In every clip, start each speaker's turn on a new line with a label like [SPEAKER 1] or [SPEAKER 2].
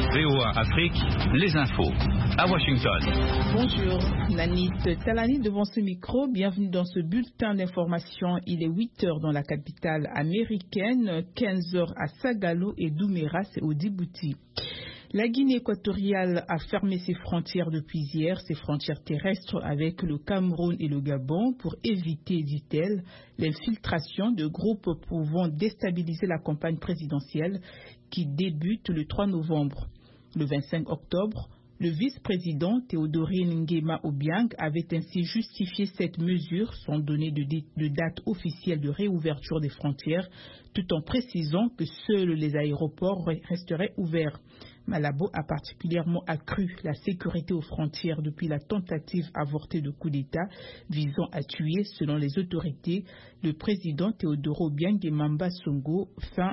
[SPEAKER 1] VOA Afrique, les infos. À Washington.
[SPEAKER 2] Bonjour, Nanit Talani devant ce micro. Bienvenue dans ce bulletin d'information. Il est 8h dans la capitale américaine, 15h à Sagalo et Douméra, c'est au Djibouti. La Guinée équatoriale a fermé ses frontières depuis hier, ses frontières terrestres avec le Cameroun et le Gabon pour éviter, dit-elle, l'infiltration de groupes pouvant déstabiliser la campagne présidentielle qui débute le 3 novembre. Le 25 octobre, le vice-président Théodorine Nguema Obiang avait ainsi justifié cette mesure sans donner de date officielle de réouverture des frontières, tout en précisant que seuls les aéroports resteraient ouverts. Malabo a particulièrement accru la sécurité aux frontières depuis la tentative avortée de coup d'État visant à tuer, selon les autorités, le président Théodore Obiang Nguema Songo fin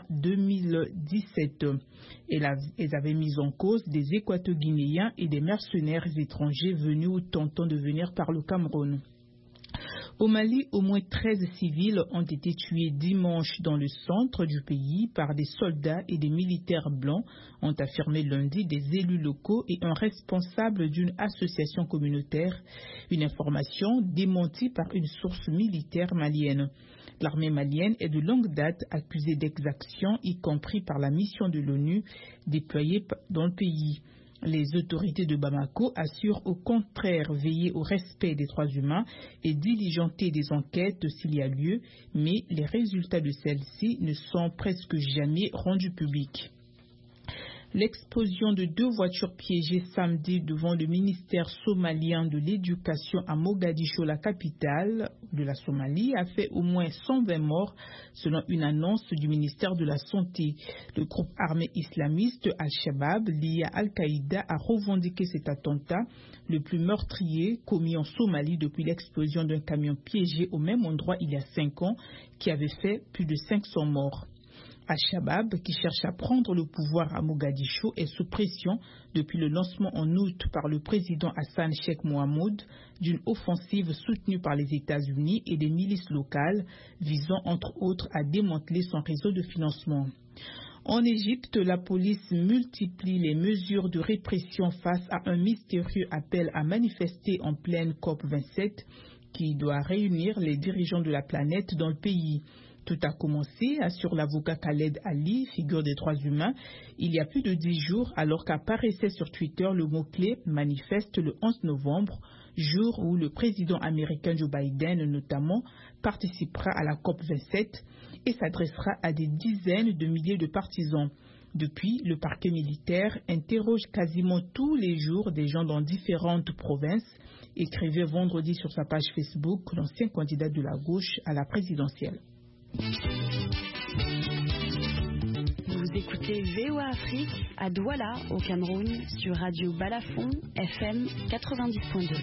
[SPEAKER 2] 2017. Elles avaient mis en cause des Équato-Guinéens et des mercenaires étrangers venus ou tentant de venir par le Cameroun. Au Mali, au moins 13 civils ont été tués dimanche dans le centre du pays par des soldats et des militaires blancs, ont affirmé lundi des élus locaux et un responsable d'une association communautaire, une information démentie par une source militaire malienne. L'armée malienne est de longue date accusée d'exactions, y compris par la mission de l'ONU déployée dans le pays. Les autorités de Bamako assurent au contraire veiller au respect des droits humains et diligenter des enquêtes s'il y a lieu, mais les résultats de celles-ci ne sont presque jamais rendus publics. L'explosion de 2 voitures piégées samedi devant le ministère somalien de l'éducation à Mogadiscio, la capitale de la Somalie, a fait au moins 120 morts selon une annonce du ministère de la Santé. Le groupe armé islamiste Al-Shabaab, lié à Al-Qaïda, a revendiqué cet attentat, le plus meurtrier commis en Somalie depuis l'explosion d'un camion piégé au même endroit il y a 5 ans, qui avait fait plus de 500 morts. Al-Shabaab, qui cherche à prendre le pouvoir à Mogadiscio, est sous pression depuis le lancement en août par le président Hassan Sheikh Mohamud d'une offensive soutenue par les États-Unis et des milices locales visant entre autres à démanteler son réseau de financement. En Égypte, la police multiplie les mesures de répression face à un mystérieux appel à manifester en pleine COP27 qui doit réunir les dirigeants de la planète dans le pays. Tout a commencé, assure l'avocat Khaled Ali, figure des droits humains, il y a plus de 10 jours, alors qu'apparaissait sur Twitter le mot-clé « Manifeste le 11 novembre », jour où le président américain Joe Biden, notamment, participera à la COP27 et s'adressera à des dizaines de milliers de partisans. Depuis, le parquet militaire interroge quasiment tous les jours des gens dans différentes provinces, écrivait vendredi sur sa page Facebook l'ancien candidat de la gauche à la présidentielle.
[SPEAKER 3] Vous écoutez VOA Afrique à Douala, au Cameroun, sur Radio Balafon, FM 90.2.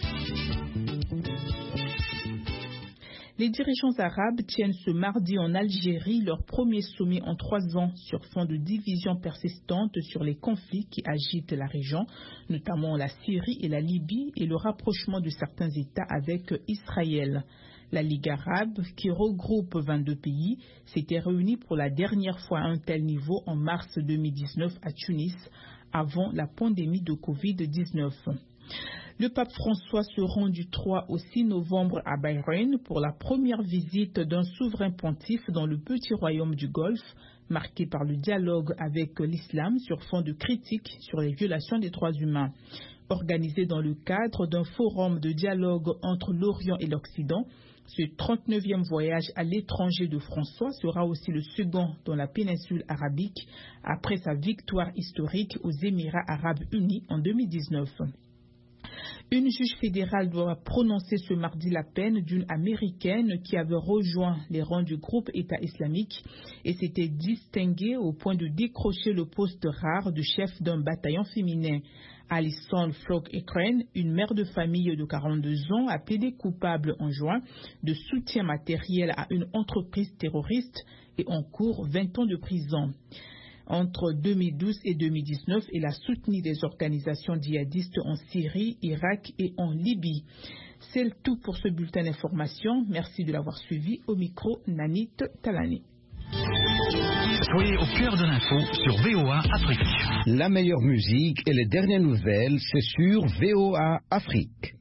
[SPEAKER 2] Les dirigeants arabes tiennent ce mardi en Algérie leur premier sommet en 3 ans sur fond de divisions persistantes sur les conflits qui agitent la région, notamment la Syrie et la Libye et le rapprochement de certains États avec Israël. La Ligue arabe, qui regroupe 22 pays, s'était réunie pour la dernière fois à un tel niveau en mars 2019 à Tunis, avant la pandémie de Covid-19. Le pape François se rend du 3 au 6 novembre à Bahreïn pour la première visite d'un souverain pontife dans le petit royaume du Golfe, marqué par le dialogue avec l'islam sur fond de critiques sur les violations des droits humains. Organisé dans le cadre d'un forum de dialogue entre l'Orient et l'Occident, ce 39e voyage à l'étranger de François sera aussi le second dans la péninsule arabique après sa victoire historique aux Émirats arabes unis en 2019. Une juge fédérale doit prononcer ce mardi la peine d'une Américaine qui avait rejoint les rangs du groupe État islamique et s'était distinguée au point de décrocher le poste rare de chef d'un bataillon féminin. Alison Flock-Ekren, une mère de famille de 42 ans, a plaidé coupable en juin de soutien matériel à une entreprise terroriste et encourt 20 ans de prison. Entre 2012 et 2019, elle a soutenu des organisations djihadistes en Syrie, Irak et en Libye. C'est tout pour ce bulletin d'information. Merci de l'avoir suivi. Au micro, Nanit Talani.
[SPEAKER 1] Soyez au cœur de l'info sur VOA Afrique.
[SPEAKER 4] La meilleure musique et les dernières nouvelles, c'est sur VOA Afrique.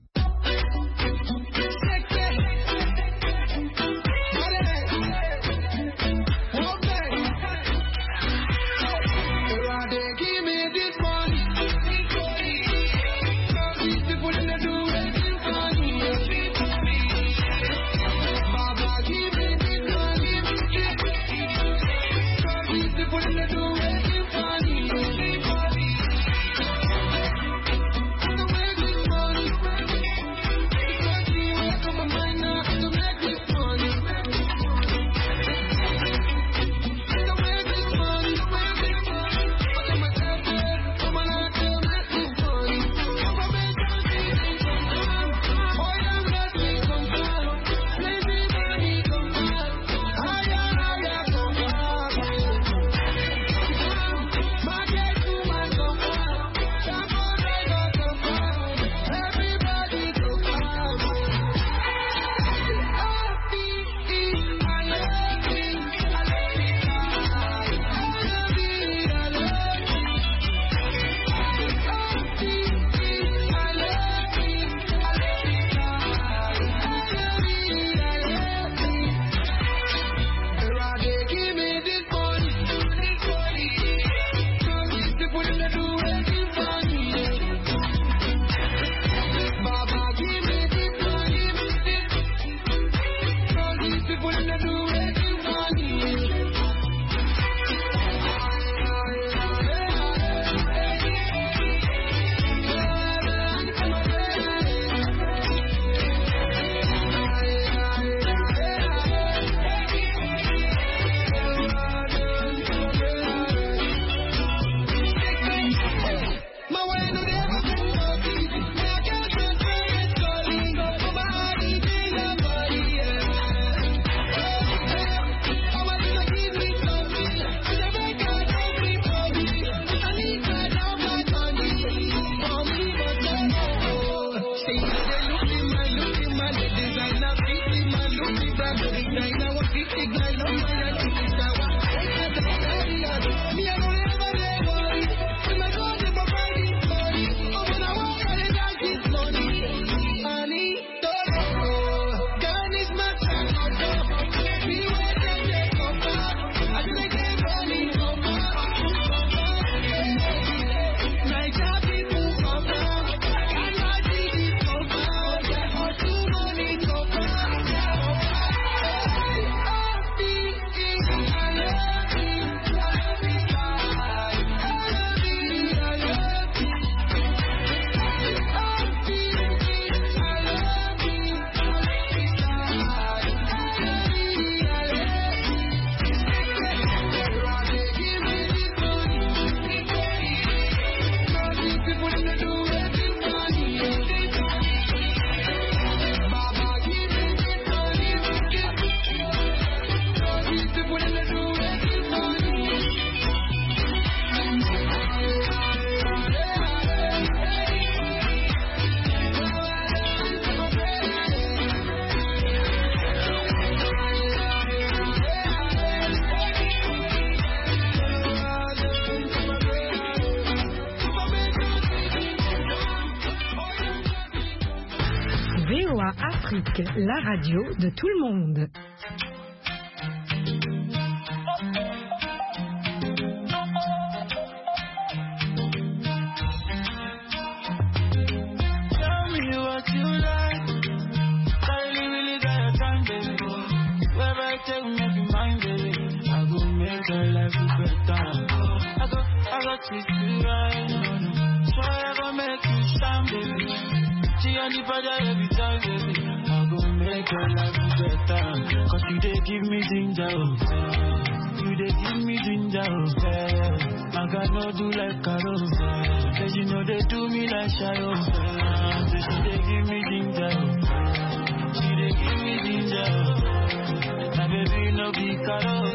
[SPEAKER 5] VOA Afrique, la radio de tout le monde.
[SPEAKER 6] Every time, baby, I'm gonna make your life better. Cause you they give me ginger, you they give me ginger, I got no do like Carol, cause you know they do me like Shadow. So she they give me ginger, she they give me ginger, my baby no be Carol.